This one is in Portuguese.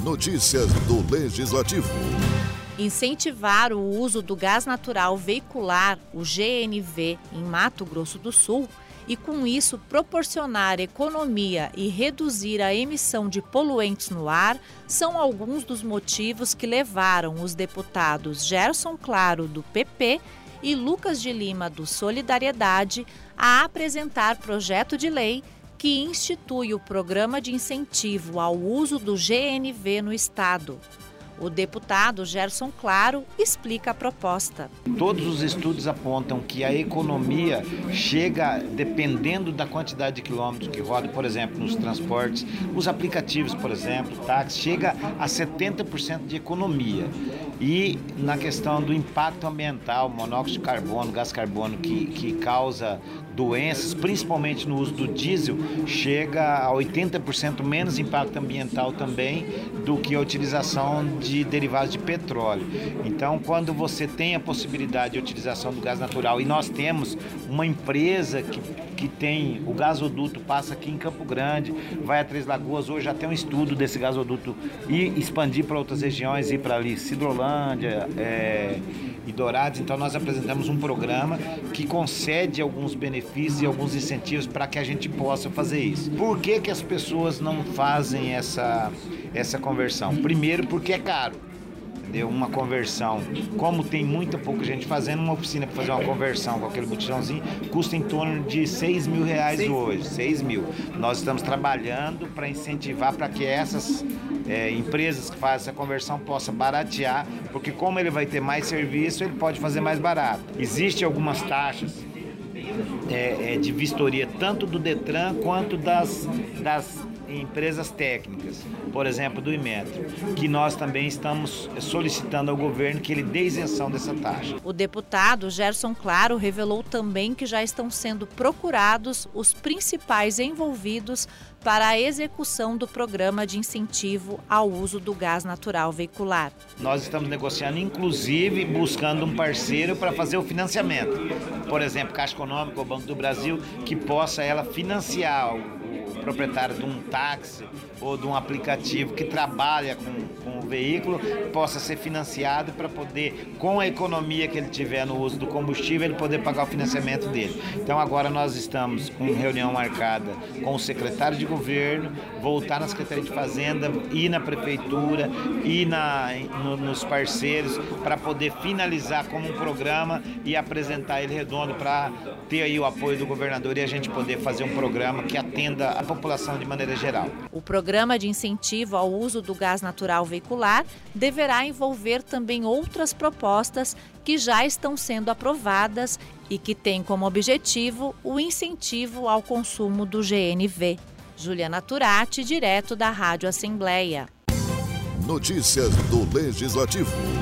Notícias do Legislativo. Incentivar o uso do gás natural veicular, o GNV, em Mato Grosso do Sul e, com isso, proporcionar economia e reduzir a emissão de poluentes no ar são alguns dos motivos que levaram os deputados Gerson Claro, do PP, e Lucas de Lima, do Solidariedade, a apresentar projeto de lei que institui o Programa de Incentivo ao Uso do GNV no Estado. O deputado Gerson Claro explica a proposta. Todos os estudos apontam que a economia chega, dependendo da quantidade de quilômetros que roda, por exemplo, nos transportes, os aplicativos, por exemplo, táxi, chega a 70% de economia. E na questão do impacto ambiental, monóxido de carbono, gás carbono, que causa doenças, principalmente no uso do diesel, chega a 80% menos impacto ambiental também do que a utilização de derivados de petróleo. Então, quando você tem a possibilidade de utilização do gás natural, e nós temos uma empresa que tem o gasoduto, passa aqui em Campo Grande, vai a Três Lagoas, hoje já tem um estudo desse gasoduto e expandir para outras regiões, ir para ali Sidrolândia e Dourados. Então nós apresentamos um programa que concede alguns benefícios e alguns incentivos para que a gente possa fazer isso. Por que as pessoas não fazem essa conversão? Primeiro, porque é caro. Uma conversão, como tem pouca gente fazendo, uma oficina para fazer uma conversão com aquele botijãozinho custa em torno de R$6.000 hoje, 6 mil. Nós estamos trabalhando para incentivar para que essas empresas que fazem essa conversão possam baratear, porque como ele vai ter mais serviço, ele pode fazer mais barato. Existem algumas taxas de vistoria, tanto do Detran quanto das empresas técnicas, por exemplo, do Inmetro, que nós também estamos solicitando ao governo que ele dê isenção dessa taxa. O deputado Gerson Claro revelou também que já estão sendo procurados os principais envolvidos para a execução do programa de incentivo ao uso do gás natural veicular. Nós estamos negociando, inclusive, buscando um parceiro para fazer o financiamento. Por exemplo, Caixa Econômica ou Banco do Brasil, que possa ela financiar o proprietário de um táxi ou de um aplicativo que trabalha com o veículo, possa ser financiado para poder, com a economia que ele tiver no uso do combustível, ele poder pagar o financiamento dele. Então agora nós estamos com reunião marcada com o secretário de governo, voltar na Secretaria de Fazenda, ir na Prefeitura, ir nos parceiros, para poder finalizar como um programa e apresentar ele redondo para ter aí o apoio do governador e a gente poder fazer um programa que atenda a população de maneira geral. O programa de incentivo ao uso do gás natural veicular deverá envolver também outras propostas que já estão sendo aprovadas e que têm como objetivo o incentivo ao consumo do GNV. Juliana Turati, direto da Rádio Assembleia. Notícias do Legislativo.